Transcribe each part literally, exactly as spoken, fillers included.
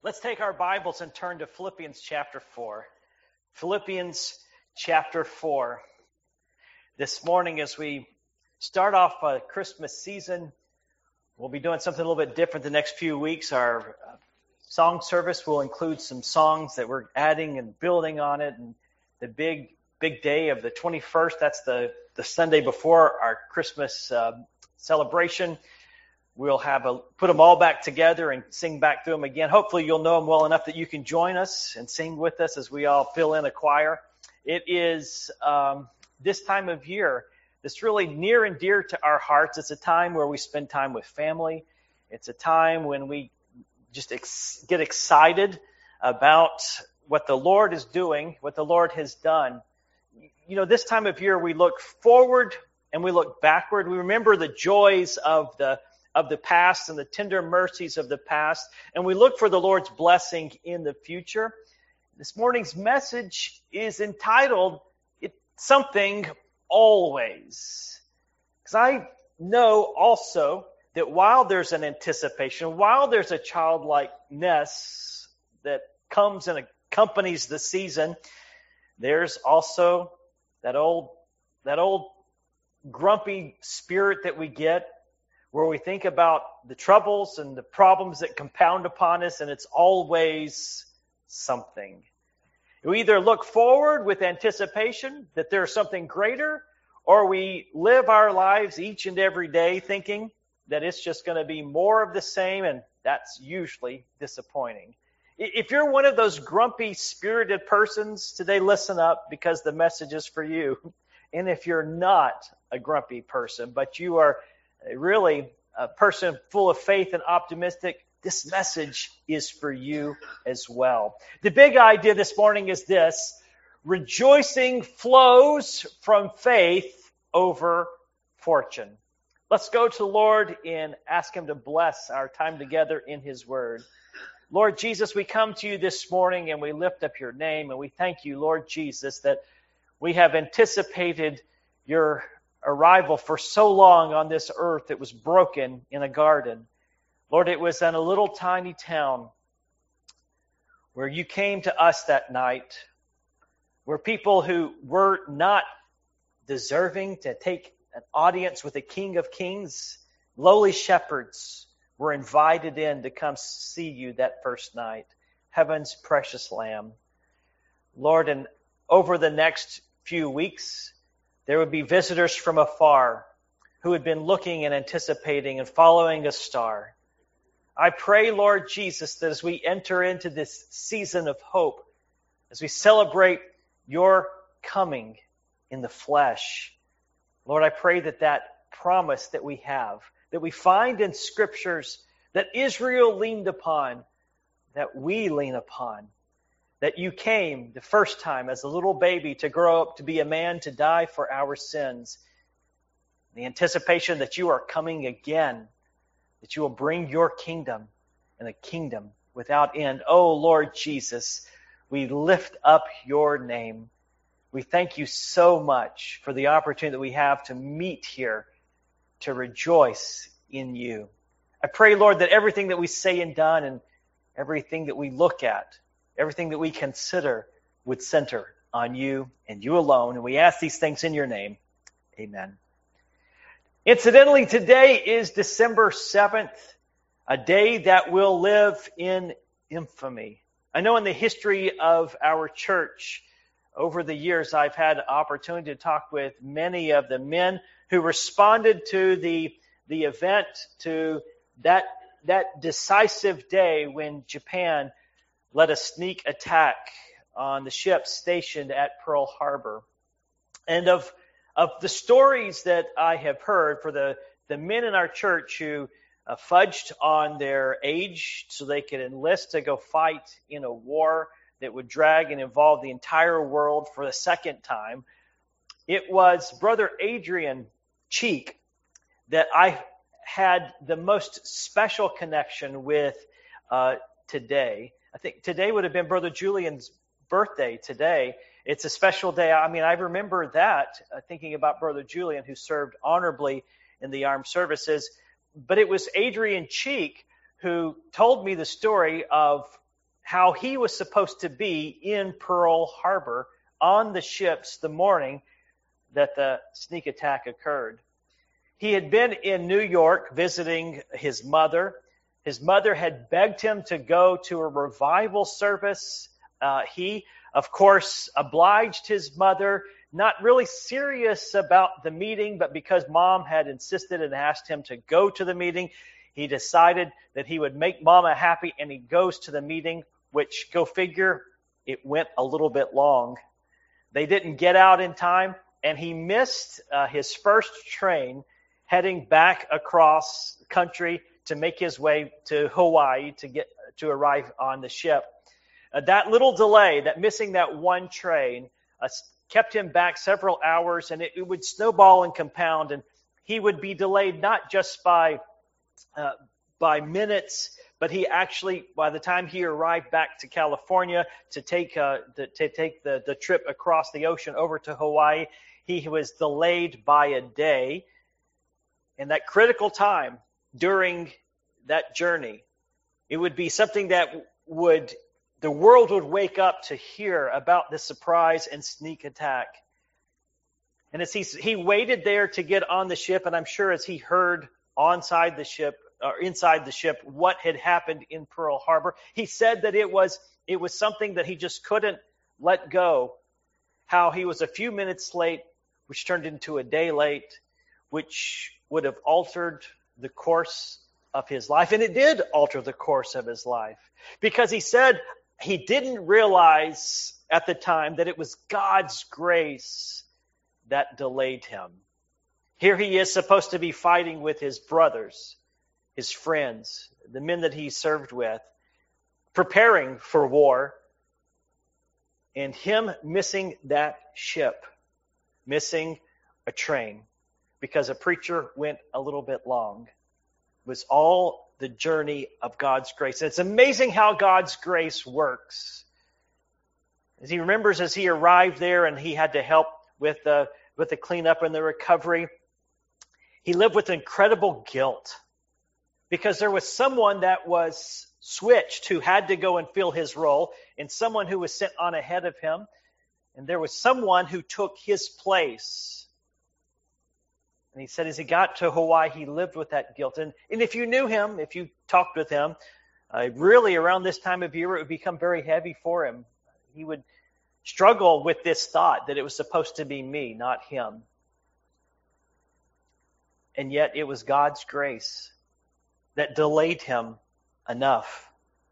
Let's take our Bibles and turn to Philippians chapter four. Philippians chapter four. This morning, as we start off a Christmas season, we'll be doing something a little bit different the next few weeks. Our song service will include some songs that we're adding and building on it. And the big, big day of the twenty-first, that's the, the Sunday before our Christmas uh, celebration. We'll have a, put them all back together and sing back through them again. Hopefully you'll know them well enough that you can join us and sing with us as we all fill in a choir. It is um, this time of year that's really near and dear to our hearts. It's a time where we spend time with family. It's a time when we just ex- get excited about what the Lord is doing, what the Lord has done. You know, this time of year we look forward and we look backward. We remember the joys of the of the past and the tender mercies of the past, and we look for the Lord's blessing in the future. This morning's message is entitled "It's Something Always." Because I know also that while there's an anticipation, while there's a childlikeness that comes and accompanies the season, there's also that old, that old grumpy spirit that we get, where we think about the troubles and the problems that compound upon us, and it's always something. We either look forward with anticipation that there's something greater, or we live our lives each and every day thinking that it's just going to be more of the same, and that's usually disappointing. If you're one of those grumpy, spirited persons, today listen up, because the message is for you. And if you're not a grumpy person, but you are really a person full of faith and optimistic, this message is for you as well. The big idea this morning is this: rejoicing flows from faith over fortune. Let's go to the Lord and ask Him to bless our time together in His Word. Lord Jesus, we come to you this morning and we lift up your name, and we thank you, Lord Jesus, that we have anticipated your arrival for so long on this earth that was broken in a garden. Lord, it was in a little tiny town where you came to us that night, where people who were not deserving to take an audience with the King of Kings, lowly shepherds, were invited in to come see you that first night. Heaven's precious Lamb. Lord, and over the next few weeks, there would be visitors from afar who had been looking and anticipating and following a star. I pray, Lord Jesus, that as we enter into this season of hope, as we celebrate your coming in the flesh, Lord, I pray that that promise that we have, that we find in scriptures that Israel leaned upon, that we lean upon, that you came the first time as a little baby to grow up to be a man, to die for our sins. The anticipation that you are coming again, that you will bring your kingdom, and a kingdom without end. Oh, Lord Jesus, we lift up your name. We thank you so much for the opportunity that we have to meet here, to rejoice in you. I pray, Lord, that everything that we say and done, and everything that we look at, everything that we consider, would center on you and you alone. And we ask these things in your name. Amen. Incidentally, today is December seventh, a day that will live in infamy. I know in the history of our church, over the years, I've had an opportunity to talk with many of the men who responded to the, the event, to that, that decisive day when Japan led a sneak attack on the ships stationed at Pearl Harbor. And of, of the stories that I have heard for the, the men in our church who uh, fudged on their age so they could enlist to go fight in a war that would drag and involve the entire world for the second time, it was Brother Adrian Cheek that I had the most special connection with uh, today. I think today would have been Brother Julian's birthday today. It's a special day. I mean, I remember that, uh, thinking about Brother Julian, who served honorably in the armed services. But it was Adrian Cheek who told me the story of how he was supposed to be in Pearl Harbor on the ships the morning that the sneak attack occurred. He had been in New York visiting his mother. His mother had begged him to go to a revival service. Uh, he, of course, obliged his mother, not really serious about the meeting, but because Mom had insisted and asked him to go to the meeting, he decided that he would make Mama happy, and he goes to the meeting, which, go figure, it went a little bit long. They didn't get out in time, and he missed uh, his first train heading back across the country to make his way to Hawaii to get to arrive on the ship. Uh, that little delay, that missing that one train, uh, kept him back several hours, and it, it would snowball and compound, and he would be delayed not just by uh, by minutes, but he actually, by the time he arrived back to California to take uh, the, to take the, the trip across the ocean over to Hawaii, he was delayed by a day. And that critical time during that journey, it would be something that would the world would wake up to hear about the surprise and sneak attack. And as he he waited there to get on the ship, and I'm sure as he heard onside the ship or inside the ship what had happened in Pearl Harbor, he said that it was it was something that he just couldn't let go. How he was a few minutes late, which turned into a day late, which would have altered the course of his life. And it did alter the course of his life, because he said he didn't realize at the time that it was God's grace that delayed him. Here he is supposed to be fighting with his brothers, his friends, the men that he served with, preparing for war, and him missing that ship, missing a train, because a preacher went a little bit long, was all the journey of God's grace. And it's amazing how God's grace works. As he remembers, as he arrived there and he had to help with the, with the cleanup and the recovery, he lived with incredible guilt, because there was someone that was switched who had to go and fill his role, and someone who was sent on ahead of him, and there was someone who took his place. And he said as he got to Hawaii, he lived with that guilt. And, and if you knew him, if you talked with him, uh, really around this time of year, it would become very heavy for him. He would struggle with this thought that it was supposed to be me, not him. And yet it was God's grace that delayed him enough.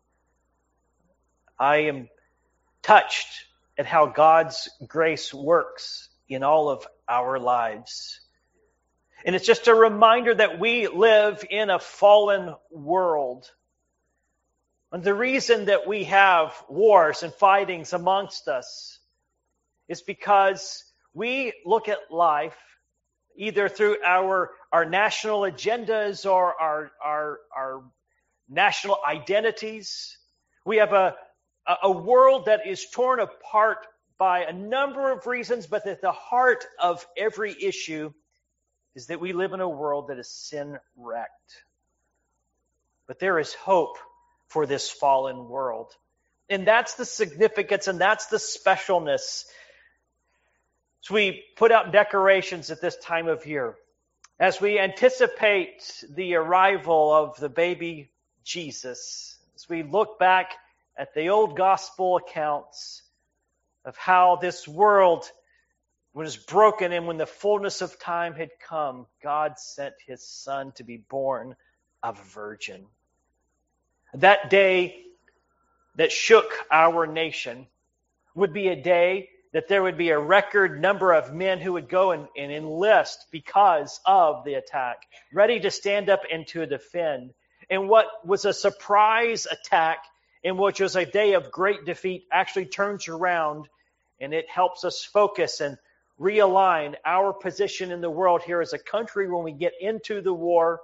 I am touched at how God's grace works in all of our lives. And it's just a reminder that we live in a fallen world. And the reason that we have wars and fightings amongst us is because we look at life either through our, our national agendas or our, our, our national identities. We have a, a world that is torn apart by a number of reasons, but at the heart of every issue is that we live in a world that is sin-wrecked. But there is hope for this fallen world. And that's the significance and that's the specialness. So we put out decorations at this time of year as we anticipate the arrival of the baby Jesus, as we look back at the old gospel accounts of how this world was broken, and when the fullness of time had come, God sent his son to be born of a virgin. That day that shook our nation would be a day that there would be a record number of men who would go and, and enlist because of the attack, ready to stand up and to defend. And what was a surprise attack, in which was a day of great defeat, actually turns around, and it helps us focus and realign our position in the world here as a country when we get into the war.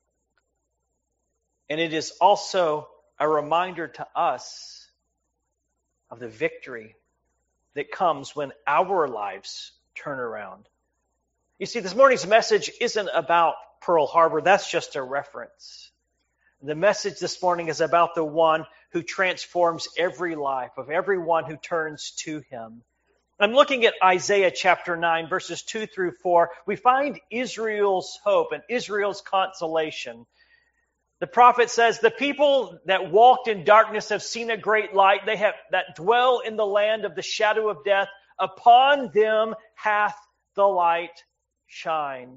And it is also a reminder to us of the victory that comes when our lives turn around. You see, this morning's message isn't about Pearl Harbor. That's just a reference. The message this morning is about the one who transforms every life of everyone who turns to him. I'm looking at Isaiah chapter nine, verses two through four. We find Israel's hope and Israel's consolation. The prophet says, the people that walked in darkness have seen a great light. They have that dwell in the land of the shadow of death. Upon them hath the light shined.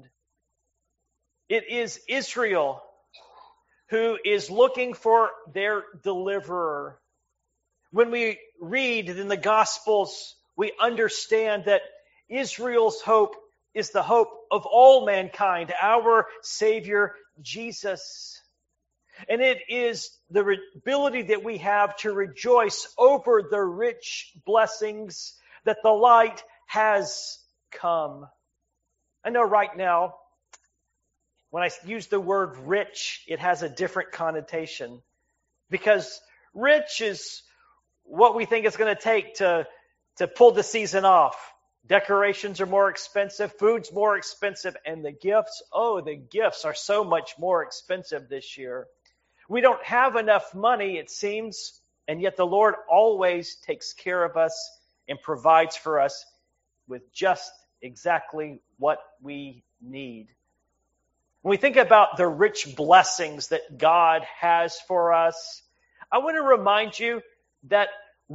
It is Israel who is looking for their deliverer. When we read in the Gospels, we understand that Israel's hope is the hope of all mankind, our Savior Jesus. And it is the ability that we have to rejoice over the rich blessings that the light has come. I know right now, when I use the word rich, it has a different connotation. Because rich is what we think it's going to take to, to pull the season off. Decorations are more expensive, food's more expensive, and the gifts, oh, the gifts are so much more expensive this year. We don't have enough money, it seems, and yet the Lord always takes care of us and provides for us with just exactly what we need. When we think about the rich blessings that God has for us, I want to remind you that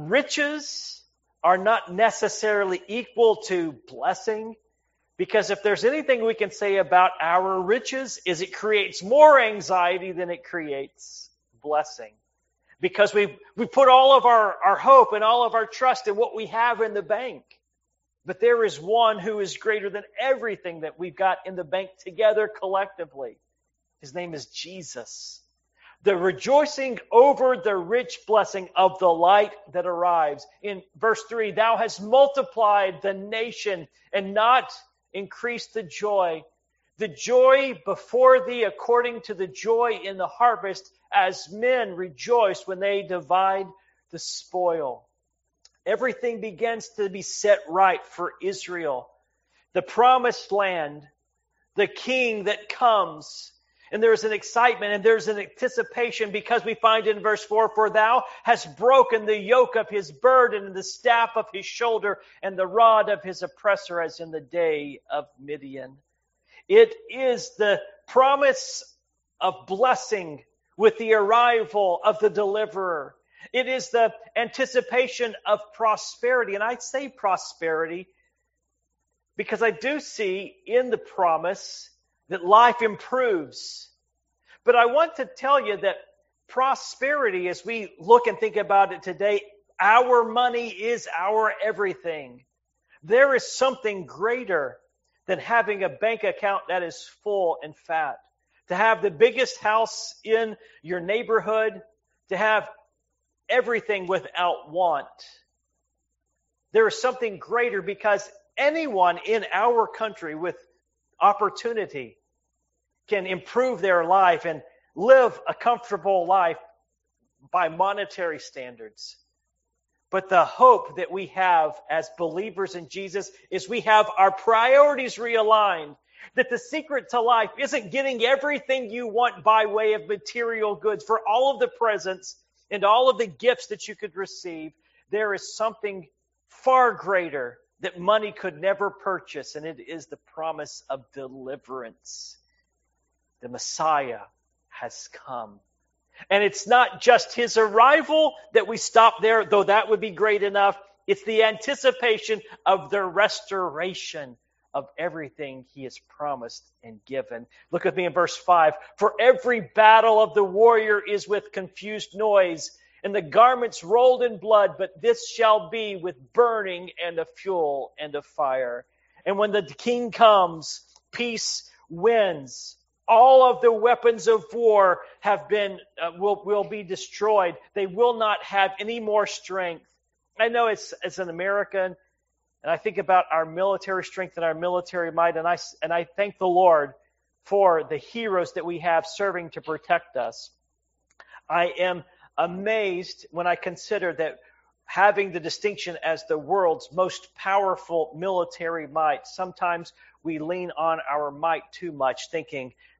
riches are not necessarily equal to blessing, because if there's anything we can say about our riches is it creates more anxiety than it creates blessing. Because we we put all of our, our hope and all of our trust in what we have in the bank. But there is one who is greater than everything that we've got in the bank together collectively. His name is Jesus. The rejoicing over the rich blessing of the light that arrives. In verse three, thou hast multiplied the nation and not increased the joy. The joy before thee according to the joy in the harvest, as men rejoice when they divide the spoil. Everything begins to be set right for Israel. The promised land, the king that comes, and there's an excitement and there's an anticipation because we find in verse four, for thou hast broken the yoke of his burden and the staff of his shoulder and the rod of his oppressor as in the day of Midian. It is the promise of blessing with the arrival of the deliverer. It is the anticipation of prosperity. And I say prosperity because I do see in the promise that life improves. But I want to tell you that prosperity, as we look and think about it today, our money is our everything. There is something greater than having a bank account that is full and fat. To have the biggest house in your neighborhood, to have everything without want. There is something greater because anyone in our country with opportunity can improve their life and live a comfortable life by monetary standards. But the hope that we have as believers in Jesus is we have our priorities realigned. That the secret to life isn't getting everything you want by way of material goods for all of the presents and all of the gifts that you could receive. There is something far greater that money could never purchase, and it is the promise of deliverance. The Messiah has come. And it's not just his arrival that we stop there, though that would be great enough. It's the anticipation of the restoration of everything he has promised and given. Look with me in verse five. For every battle of the warrior is with confused noise, and the garments rolled in blood, but this shall be with burning and of fuel and of fire. And when the king comes, peace wins. All of the weapons of war have been uh, will will be destroyed. They will not have any more strength. I know it's as an American, and I think about our military strength and our military might, and I and I thank the Lord for the heroes that we have serving to protect us. I am amazed when I consider that having the distinction as the world's most powerful military might, sometimes we lean on our might too much, thinking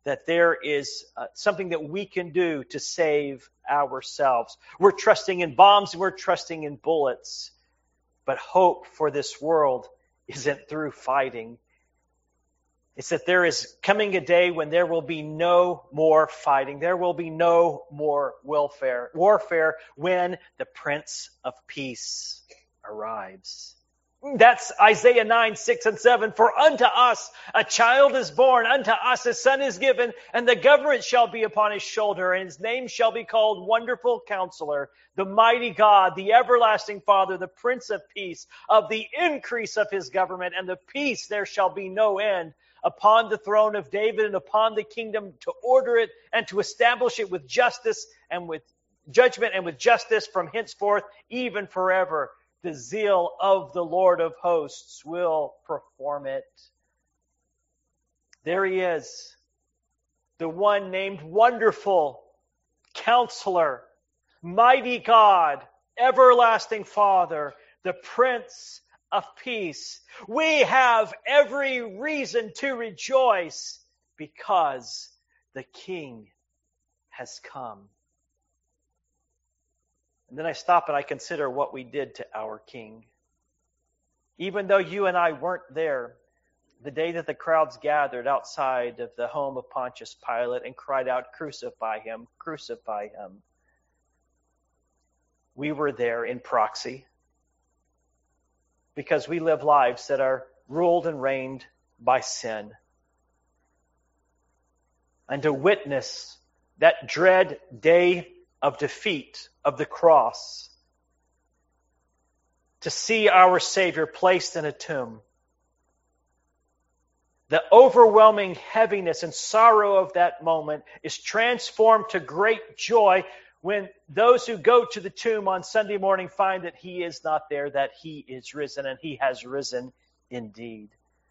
that there is uh, something that we can do to save ourselves. We're trusting in bombs, we're trusting in bullets. But hope for this world isn't through fighting. It's that there is coming a day when there will be no more fighting. There will be no more warfare, warfare when the Prince of Peace arrives. That's Isaiah nine, six and seven. For unto us a child is born, unto us a son is given, and the government shall be upon his shoulder, and his name shall be called Wonderful Counselor, the Mighty God, the Everlasting Father, the Prince of Peace. Of the increase of his government and the peace there shall be no end, upon the throne of David and upon the kingdom, to order it and to establish it with justice and with judgment and with justice from henceforth, even forever. The zeal of the Lord of hosts will perform it. There he is, the one named Wonderful Counselor, Mighty God, Everlasting Father, the Prince of Peace. We have every reason to rejoice because the King has come. And then I stop and I consider what we did to our King. Even though you and I weren't there the day that the crowds gathered outside of the home of Pontius Pilate and cried out, "Crucify him, crucify him." We were there in proxy because we live lives that are ruled and reigned by sin. And to witness that dread day of defeat of the cross, to see our Savior placed in a tomb, the overwhelming heaviness and sorrow of that moment is transformed to great joy when those who go to the tomb on Sunday morning find that he is not there, that he is risen, and he has risen indeed.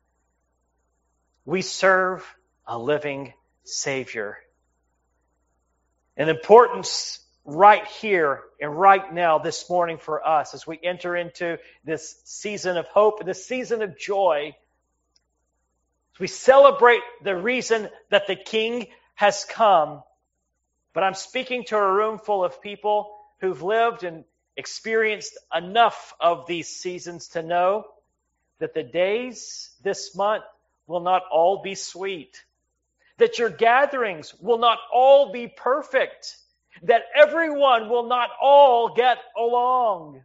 We serve a living Savior. An importance right here and right now this morning for us as we enter into this season of hope, this season of joy. We celebrate the reason that the King has come. But I'm speaking to a room full of people who've lived and experienced enough of these seasons to know that the days this month will not all be sweet, that your gatherings will not all be perfect, that everyone will not all get along.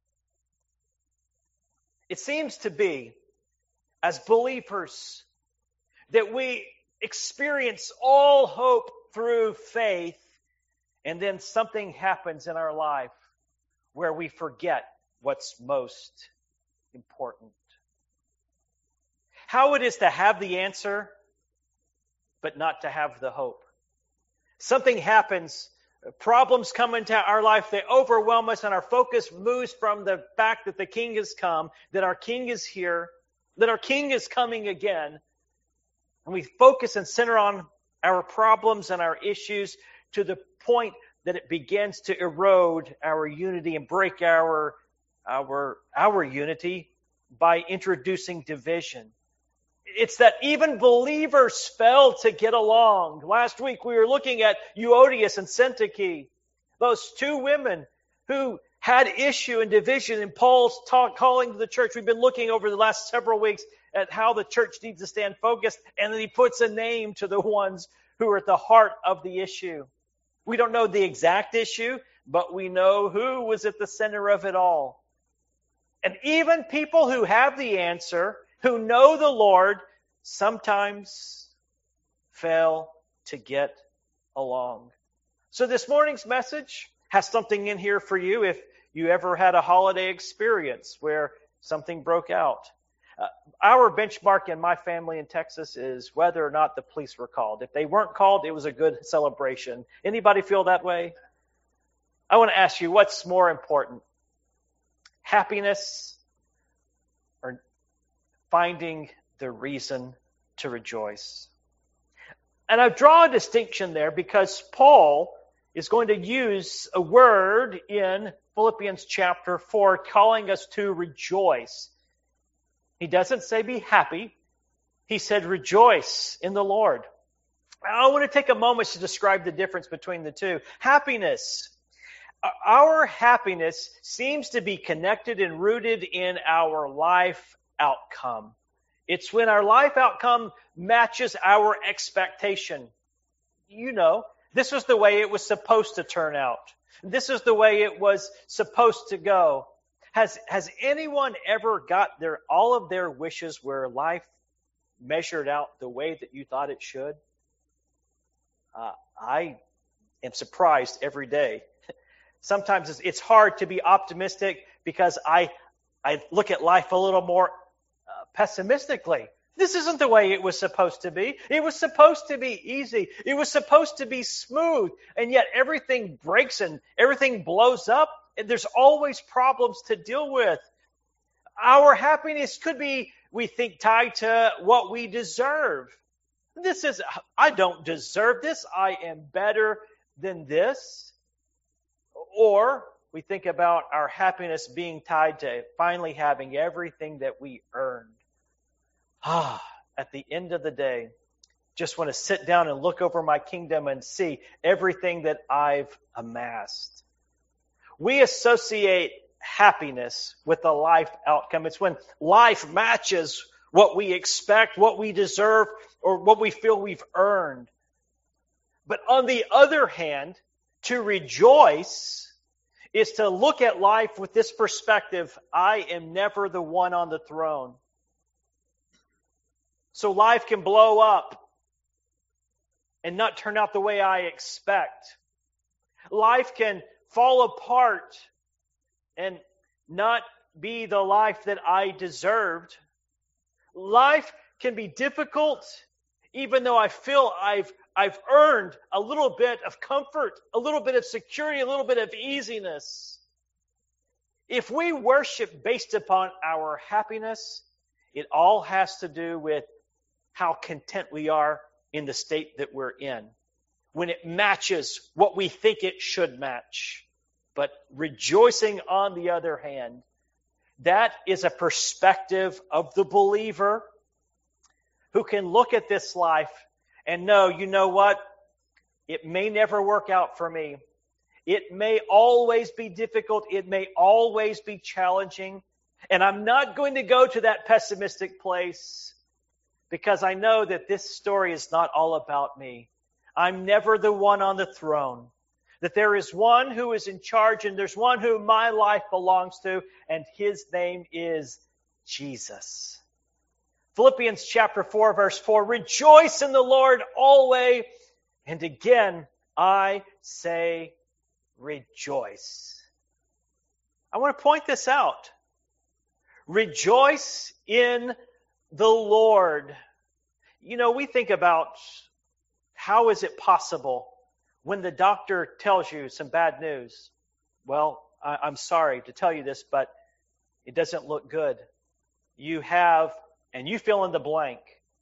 It seems to be, as believers, that we experience all hope through faith, and then something happens in our life where we forget what's most important. How it is to have the answer, but not to have the hope. Something happens, problems come into our life, they overwhelm us, and our focus moves from the fact that the King has come, that our King is here, that our King is coming again. And we focus and center on our problems and our issues to the point that it begins to erode our unity and break our, our, our unity by introducing division. It's that even believers fail to get along. Last week we were looking at Euodias and Syntyche, those two women who had issue and division in Paul's talk, calling to the church. We've been looking over the last several weeks at how the church needs to stand focused, and then he puts a name to the ones who are at the heart of the issue. We don't know the exact issue, but we know who was at the center of it all. And even people who have the answer, who know the Lord, sometimes fail to get along. So this morning's message has something in here for you if you ever had a holiday experience where something broke out. Uh, our benchmark in my family in Texas is whether or not the police were called. If they weren't called, it was a good celebration. Anybody feel that way? I want to ask you, what's more important? Happiness or finding the reason to rejoice? And I draw a distinction there because Paul is going to use a word in Philippians chapter four calling us to rejoice. He doesn't say be happy. He said rejoice in the Lord. I want to take a moment to describe the difference between the two. Happiness. Our happiness seems to be connected and rooted in our life outcome. It's when our life outcome matches our expectation. You know, this was the way it was supposed to turn out. This is the way it was supposed to go. Has has anyone ever got their all of their wishes where life measured out the way that you thought it should? Uh, I am surprised every day. Sometimes it's, it's hard to be optimistic because I I look at life a little more uh, pessimistically. This isn't the way it was supposed to be. It was supposed to be easy. It was supposed to be smooth. And yet everything breaks and everything blows up. And there's always problems to deal with. Our happiness could be, we think, tied to what we deserve. This is, I don't deserve this. I am better than this. Or we think about our happiness being tied to finally having everything that we earned. Ah, at the end of the day, just want to sit down and look over my kingdom and see everything that I've amassed. We associate happiness with the life outcome. It's when life matches what we expect, what we deserve, or what we feel we've earned. But on the other hand, to rejoice is to look at life with this perspective: I am never the one on the throne. So life can blow up and not turn out the way I expect. Life can fall apart and not be the life that I deserved. Life can be difficult, even though I feel I've I've earned a little bit of comfort, a little bit of security, a little bit of easiness. If we worship based upon our happiness, it all has to do with how content we are in the state that we're in, when it matches what we think it should match. But rejoicing, on the other hand, that is a perspective of the believer who can look at this life and know, you know what? It may never work out for me. It may always be difficult. It may always be challenging. And I'm not going to go to that pessimistic place, because I know that this story is not all about me. I'm never the one on the throne. That there is one who is in charge, and there's one who my life belongs to, and his name is Jesus. Philippians chapter four, verse four, rejoice in the Lord always, and again I say rejoice. I want to point this out. Rejoice in the Lord. You know, we think about how is it possible when the doctor tells you some bad news? Well, I, I'm sorry to tell you this, but it doesn't look good. You have, and you fill in the blank.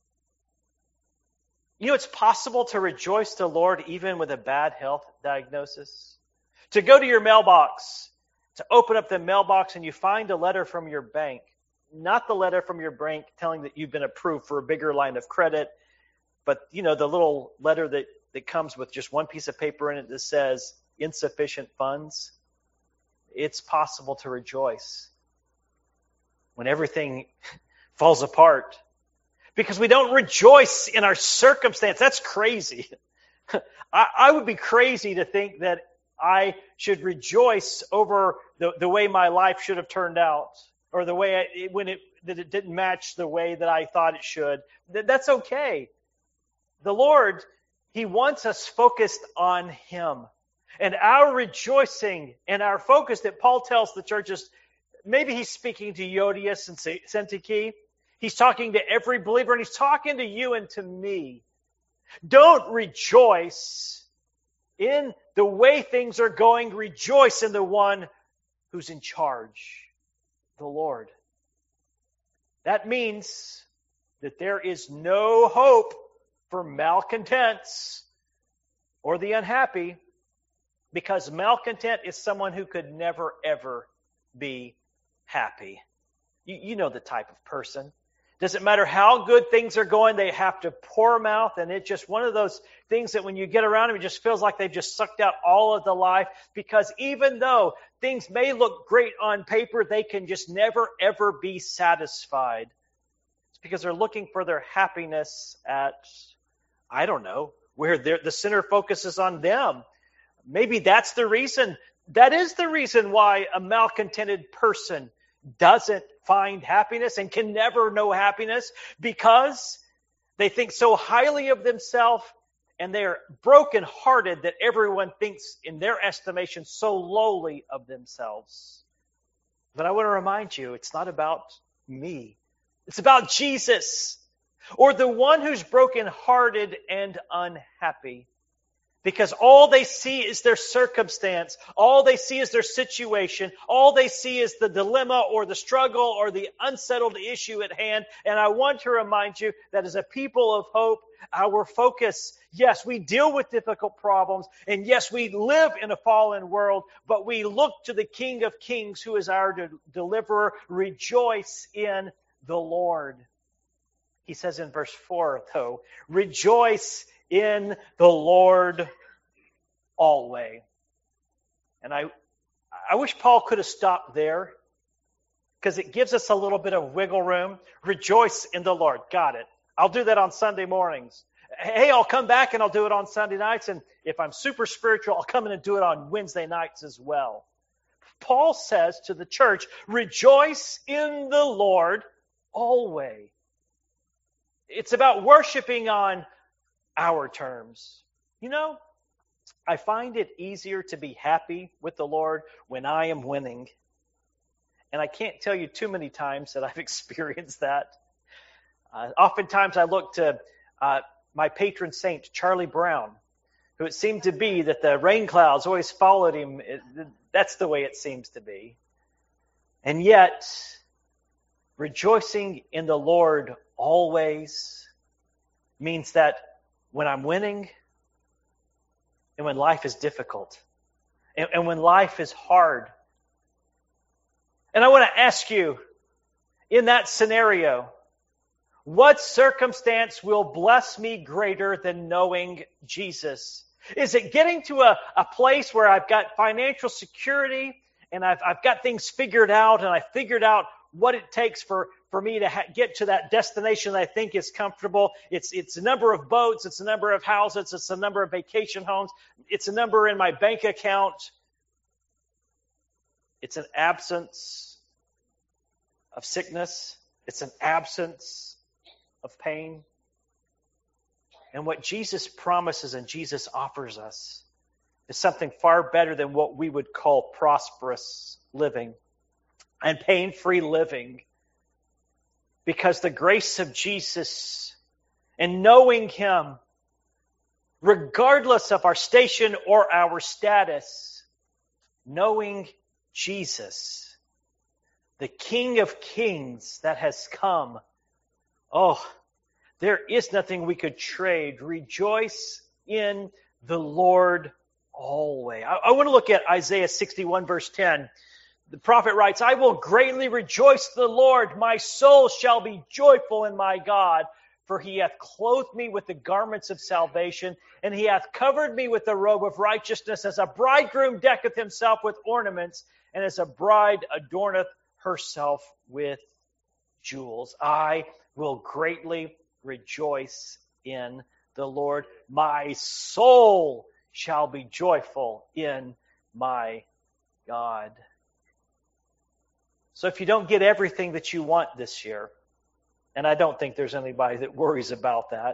You know, it's possible to rejoice to the Lord even with a bad health diagnosis. To go to your mailbox, to open up the mailbox and you find a letter from your bank. Not the letter from your bank telling that you've been approved for a bigger line of credit, but, you know, the little letter that, that comes with just one piece of paper in it that says insufficient funds. It's possible to rejoice when everything falls apart, because we don't rejoice in our circumstance. That's crazy. I, I would be crazy to think that I should rejoice over the, the way my life should have turned out, or the way I, when it that it didn't match the way that I thought it should. That, that's okay. The Lord, He wants us focused on Him. And our rejoicing and our focus that Paul tells the churches, maybe he's speaking to Euodias and Syntyche. He's talking to every believer, and he's talking to you and to me. Don't rejoice in the way things are going. Rejoice in the one who's in charge, the Lord. That means that there is no hope for malcontents or the unhappy, because malcontent is someone who could never, ever be happy. You, you know the type of person. Doesn't matter how good things are going, they have to pour them out. And it's just one of those things that when you get around them, it just feels like they've just sucked out all of the life. Because even though things may look great on paper, they can just never, ever be satisfied. It's because they're looking for their happiness at, I don't know, where the center focuses on them. Maybe that's the reason. That is the reason why a malcontented person doesn't find happiness and can never know happiness, because they think so highly of themselves and they're brokenhearted that everyone thinks, in their estimation, so lowly of themselves. But I want to remind you, it's not about me. It's about Jesus, or the one who's brokenhearted and unhappy. Because all they see is their circumstance. All they see is their situation. All they see is the dilemma or the struggle or the unsettled issue at hand. And I want to remind you that as a people of hope, our focus, yes, we deal with difficult problems. And yes, we live in a fallen world, but we look to the King of Kings, who is our de- deliverer. Rejoice in the Lord. He says in verse four, though, rejoice in the Lord always. And I I wish Paul could have stopped there, because it gives us a little bit of wiggle room. Rejoice in the Lord. Got it. I'll do that on Sunday mornings. Hey, I'll come back and I'll do it on Sunday nights. And if I'm super spiritual, I'll come in and do it on Wednesday nights as well. Paul says to the church, rejoice in the Lord always. It's about worshiping on our terms. You know, I find it easier to be happy with the Lord when I am winning. And I can't tell you too many times that I've experienced that. Uh, oftentimes I look to uh, my patron saint, Charlie Brown, who it seemed to be that the rain clouds always followed him. It, that's the way it seems to be. And yet, rejoicing in the Lord always means that when I'm winning, and when life is difficult, and, and when life is hard. And I want to ask you, in that scenario, what circumstance will bless me greater than knowing Jesus? Is it getting to a, a place where I've got financial security and I've, I've got things figured out, and I've figured out what it takes for, for me to ha- get to that destination that I think is comfortable? It's it's a number of boats, it's a number of houses, it's a number of vacation homes, it's a number in my bank account. It's an absence of sickness. It's an absence of pain. And what Jesus promises and Jesus offers us is something far better than what we would call prosperous living and pain-free living. Because the grace of Jesus and knowing Him, regardless of our station or our status, knowing Jesus, the King of Kings that has come, oh, there is nothing we could trade. Rejoice in the Lord always. I, I want to look at Isaiah sixty-one, verse ten. The prophet writes, I will greatly rejoice in the Lord. My soul shall be joyful in my God, for He hath clothed me with the garments of salvation, and He hath covered me with the robe of righteousness, as a bridegroom decketh himself with ornaments, and as a bride adorneth herself with jewels. I will greatly rejoice in the Lord. My soul shall be joyful in my God. So if you don't get everything that you want this year, and I don't think there's anybody that worries about that,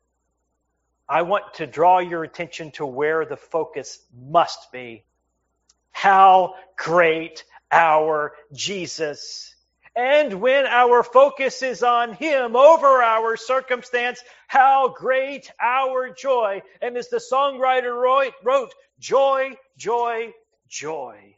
I want to draw your attention to where the focus must be. How great our Jesus. And when our focus is on Him over our circumstance, how great our joy. And as the songwriter wrote, joy, joy, joy.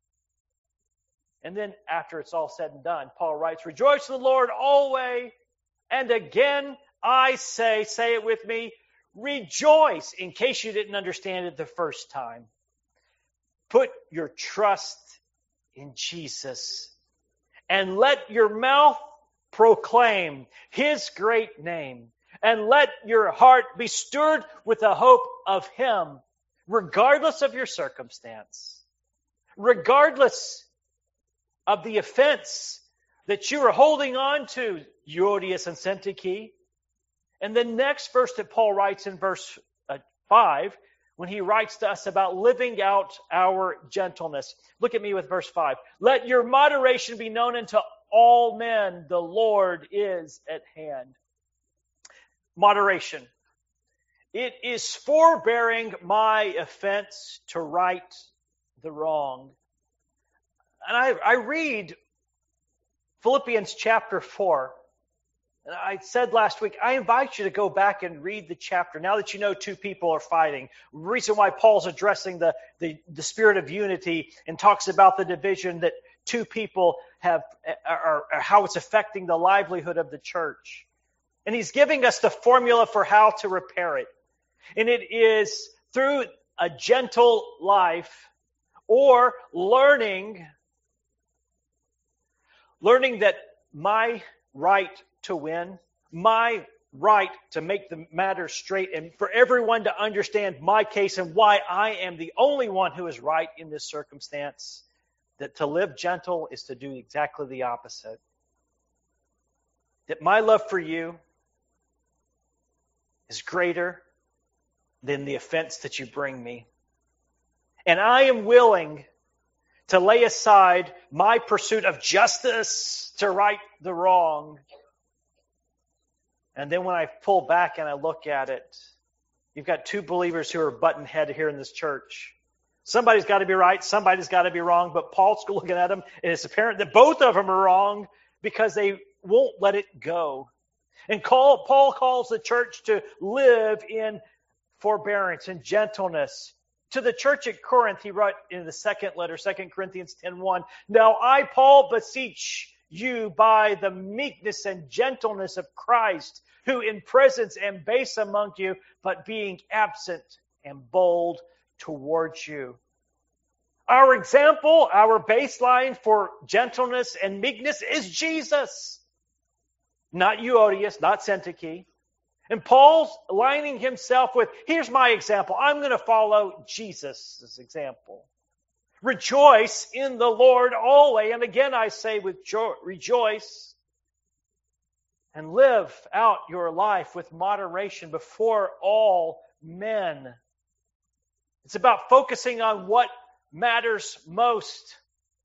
And then after it's all said and done, Paul writes, rejoice in the Lord always. And again, I say, say it with me, rejoice, in case you didn't understand it the first time. Put your trust in Jesus. And let your mouth proclaim his great name, and let your heart be stirred with the hope of him, regardless of your circumstance, regardless of the offense that you are holding on to, Euodias and Syntyche. And the next verse that Paul writes in verse uh, five, when he writes to us about living out our gentleness. Look at me with verse five. Let your moderation be known unto all men. The Lord is at hand. Moderation. It is forbearing my offense to right the wrong. And I, I read Philippians chapter four. And I said last week, I invite you to go back and read the chapter now that you know two people are fighting. The reason why Paul's addressing the, the, the spirit of unity and talks about the division that two people have, or, or how it's affecting the livelihood of the church. And he's giving us the formula for how to repair it. And it is through a gentle life or learning, learning that my right to win, my right to make the matter straight, and for everyone to understand my case and why I am the only one who is right in this circumstance, that to live gentle is to do exactly the opposite. That my love for you is greater than the offense that you bring me. And I am willing to lay aside my pursuit of justice to right the wrong. And then when I pull back and I look at it, you've got two believers who are button head here in this church. Somebody's got to be right, somebody's got to be wrong, but Paul's looking at them, and it's apparent that both of them are wrong because they won't let it go. And call, Paul calls the church to live in forbearance and gentleness. To the church at Corinth, he wrote in the second letter, Second Corinthians ten one, now I, Paul, beseech you by the meekness and gentleness of Christ, who in presence am base among you, but being absent am bold towards you. Our example, our baseline for gentleness and meekness is Jesus. Not Euodias, not Syntyche. And Paul's lining himself with, here's my example. I'm going to follow Jesus' example. Rejoice in the Lord always. And again, I say with joy, rejoice. And live out your life with moderation before all men. It's about focusing on what matters most.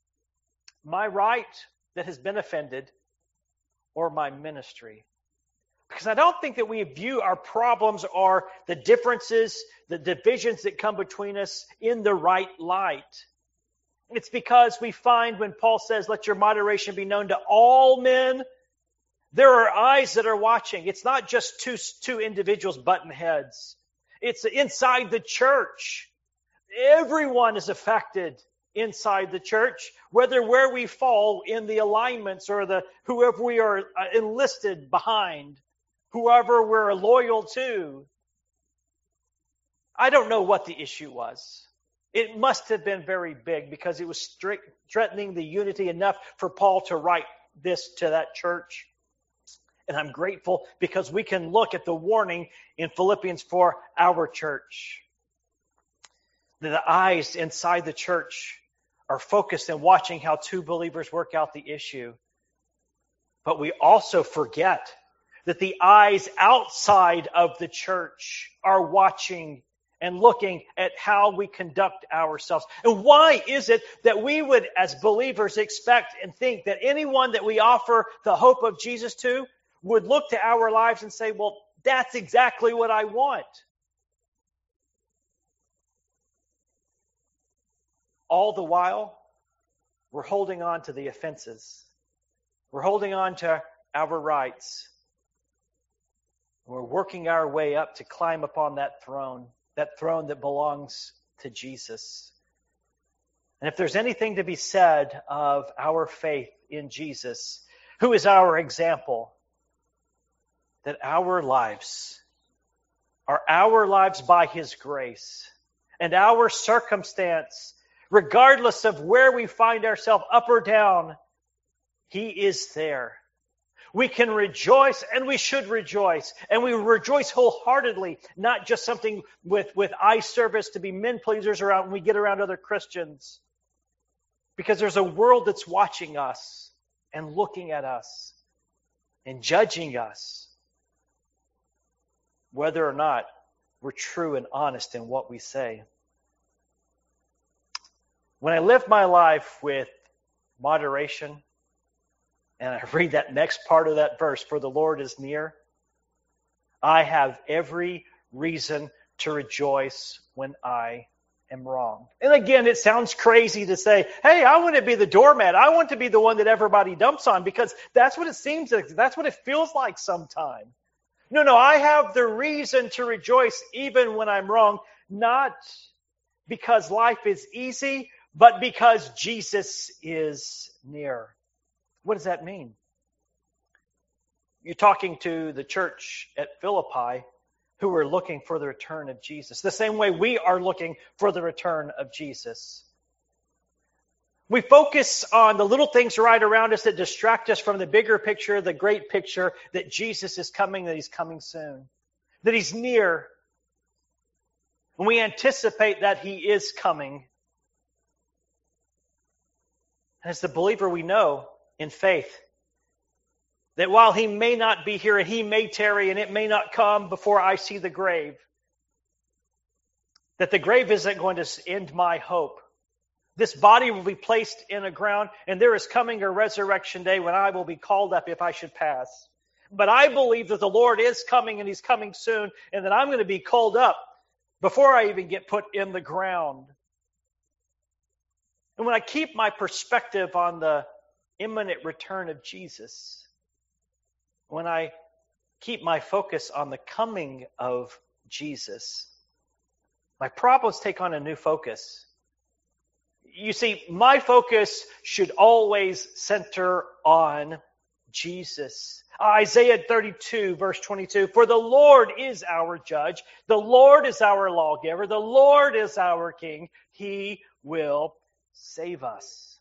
My right that has been offended, or my ministry. Because I don't think that we view our problems or the differences, the divisions that come between us in the right light. It's because we find when Paul says, let your moderation be known to all men, there are eyes that are watching. It's not just two, two individuals butting heads. It's inside the church. Everyone is affected inside the church, whether where we fall in the alignments or the whoever we are enlisted behind, whoever we're loyal to. I don't know what the issue was. It must have been very big because it was strict, threatening the unity enough for Paul to write this to that church. And I'm grateful because we can look at the warning in Philippians for our church. The eyes inside the church are focused and watching how two believers work out the issue. But we also forget that the eyes outside of the church are watching and looking at how we conduct ourselves. And why is it that we would, as believers, expect and think that anyone that we offer the hope of Jesus to would look to our lives and say, well, that's exactly what I want. All the while, we're holding on to the offenses. We're holding on to our rights. We're working our way up to climb upon that throne, that throne that belongs to Jesus. And if there's anything to be said of our faith in Jesus, who is our example, that our lives are our lives by His grace, and our circumstance, regardless of where we find ourselves, up or down, He is there. We can rejoice, and we should rejoice. And we rejoice wholeheartedly, not just something with, with eye service to be men pleasers around when we get around other Christians. Because there's a world that's watching us and looking at us and judging us, whether or not we're true and honest in what we say. When I live my life with moderation, and I read that next part of that verse, for the Lord is near, I have every reason to rejoice when I am wrong. And again, it sounds crazy to say, hey, I want to be the doormat. I want to be the one that everybody dumps on, because that's what it seems like. That's what it feels like sometimes. No, no, I have the reason to rejoice even when I'm wrong, not because life is easy, but because Jesus is near. What does that mean? You're talking to the church at Philippi who are looking for the return of Jesus, the same way we are looking for the return of Jesus. We focus on the little things right around us that distract us from the bigger picture, the great picture that Jesus is coming, that he's coming soon, that he's near. And we anticipate that he is coming. As the believer, we know in faith that while he may not be here and he may tarry and it may not come before I see the grave, that the grave isn't going to end my hope. This body will be placed in the ground, and there is coming a resurrection day when I will be called up if I should pass. But I believe that the Lord is coming, and he's coming soon, and that I'm going to be called up before I even get put in the ground. And when I keep my perspective on the imminent return of Jesus, when I keep my focus on the coming of Jesus, my problems take on a new focus. You see, my focus should always center on Jesus. Isaiah thirty-two, verse twenty-two, for the Lord is our judge, the Lord is our lawgiver, the Lord is our king, he will save us.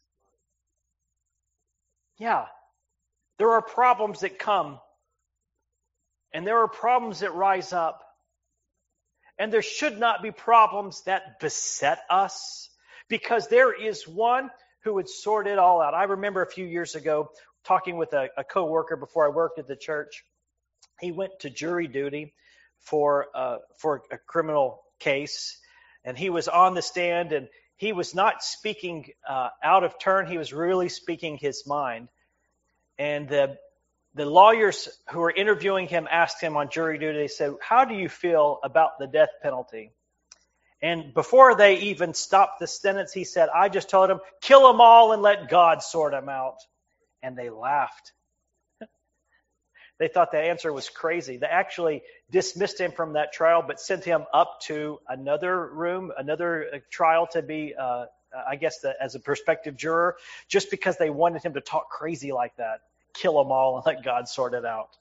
Yeah, there are problems that come, and there are problems that rise up, and there should not be problems that beset us, because there is one who would sort it all out. I remember a few years ago talking with a, a co-worker before I worked at the church. He went to jury duty for uh, for a criminal case, and he was on the stand, and he was not speaking uh, out of turn. He was really speaking his mind. And the the lawyers who were interviewing him asked him on jury duty, they said, how do you feel about the death penalty? And before they even stopped the sentence, he said, I just told them, kill them all and let God sort them out. And they laughed. They thought the answer was crazy. They actually dismissed him from that trial, but sent him up to another room, another trial to be, uh, I guess, the, as a prospective juror, just because they wanted him to talk crazy like that. Kill them all and let God sort it out.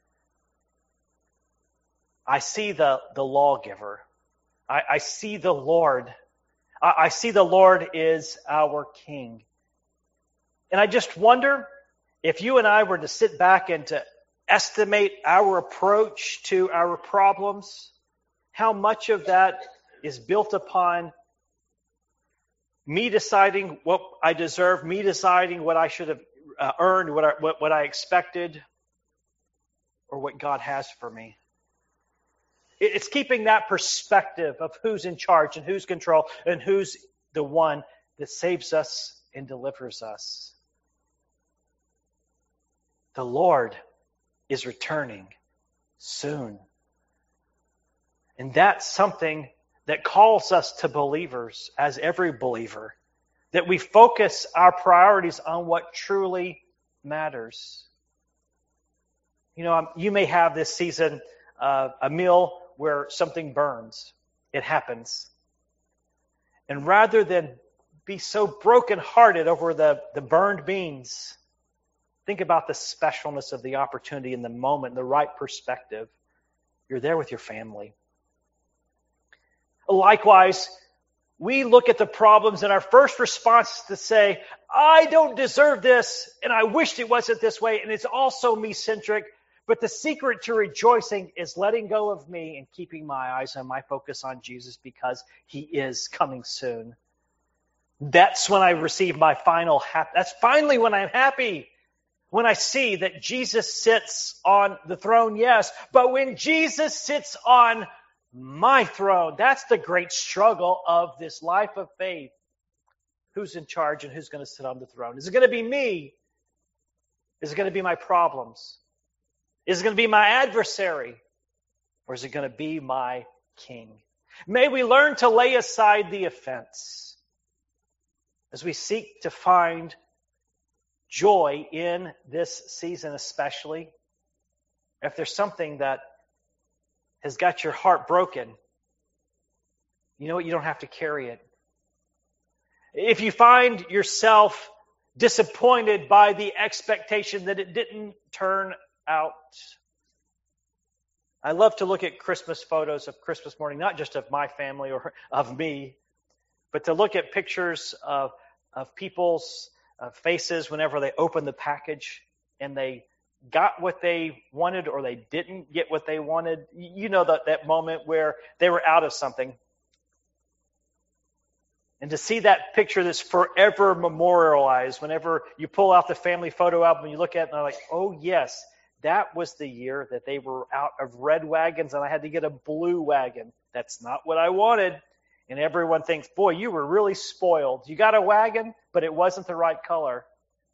I see the, the lawgiver. I, I see the Lord. I, I see the Lord is our King. And I just wonder if you and I were to sit back and to estimate our approach to our problems, how much of that is built upon me deciding what I deserve, me deciding what I should have uh, earned, what I, what, what I expected, or what God has for me. It's keeping that perspective of who's in charge and who's control and who's the one that saves us and delivers us. The Lord is returning soon. And that's something that calls us to believers, as every believer, that we focus our priorities on what truly matters. You know, you may have this season uh, a meal where something burns. It happens. And rather than be so brokenhearted over the, the burned beans, think about the specialness of the opportunity in the moment, the right perspective. You're there with your family. Likewise, we look at the problems and our first response is to say, I don't deserve this, and I wished it wasn't this way, and it's also me-centric. But the secret to rejoicing is letting go of me and keeping my eyes and my focus on Jesus, because he is coming soon. That's when I receive my final happy. That's finally when I'm happy. When I see that Jesus sits on the throne, yes. But when Jesus sits on my throne, that's the great struggle of this life of faith. Who's in charge and who's going to sit on the throne? Is it going to be me? Is it going to be my problems? Is it going to be my adversary? Or is it going to be my king? May we learn to lay aside the offense as we seek to find joy in this season, especially if there's something that has got your heart broken. You know what? You don't have to carry it. If you find yourself disappointed by the expectation that it didn't turn out. I love to look at Christmas photos of Christmas morning, not just of my family or of me, but to look at pictures of, of people's uh, faces whenever they open the package and they got what they wanted or they didn't get what they wanted. You know that, that moment where they were out of something. And to see that picture that's forever memorialized, whenever you pull out the family photo album and you look at it and they're like, oh yes, that was the year that they were out of red wagons and I had to get a blue wagon. That's not what I wanted. And everyone thinks, boy, you were really spoiled. You got a wagon, but it wasn't the right color.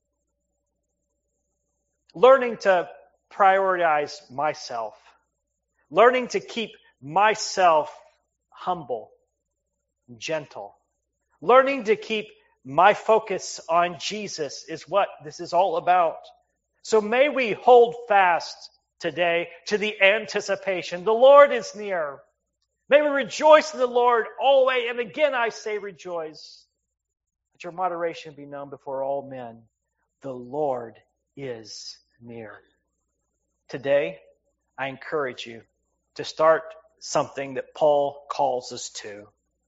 Learning to prioritize myself. Learning to keep myself humble and gentle. Learning to keep my focus on Jesus is what this is all about. So may we hold fast today to the anticipation. The Lord is near. May we rejoice in the Lord always. And again, I say rejoice. Let your moderation be known before all men. The Lord is near. Today, I encourage you to start something that Paul calls us to.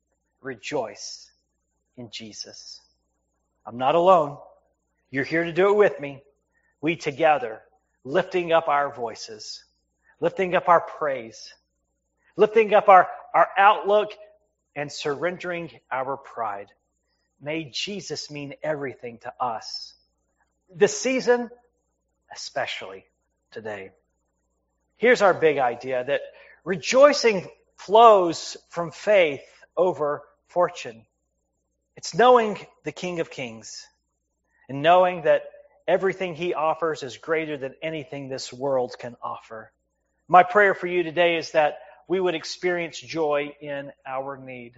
Rejoice in Jesus. I'm not alone. You're here to do it with me. We together, lifting up our voices, lifting up our praise, lifting up our, our outlook, and surrendering our pride. May Jesus mean everything to us. This season, especially today. Here's our big idea, that rejoicing flows from faith over fortune. It's knowing the King of Kings and knowing that everything he offers is greater than anything this world can offer. My prayer for you today is that we would experience joy in our need.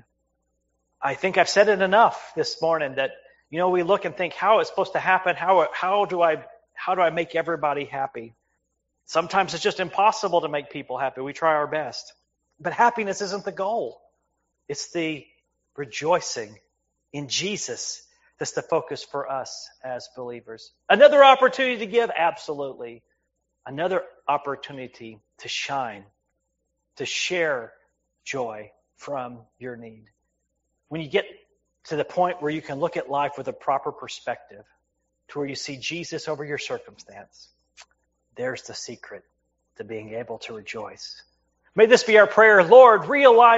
I think I've said it enough this morning that, you know, we look and think, how it's supposed to happen? How, how do I, how do I make everybody happy? Sometimes it's just impossible to make people happy. We try our best. But happiness isn't the goal. It's the rejoicing in Jesus that's the focus for us as believers. Another opportunity to give? Absolutely. Another opportunity to shine, to share joy from your need. When you get to the point where you can look at life with a proper perspective, to where you see Jesus over your circumstance, there's the secret to being able to rejoice. May this be our prayer. Lord, realign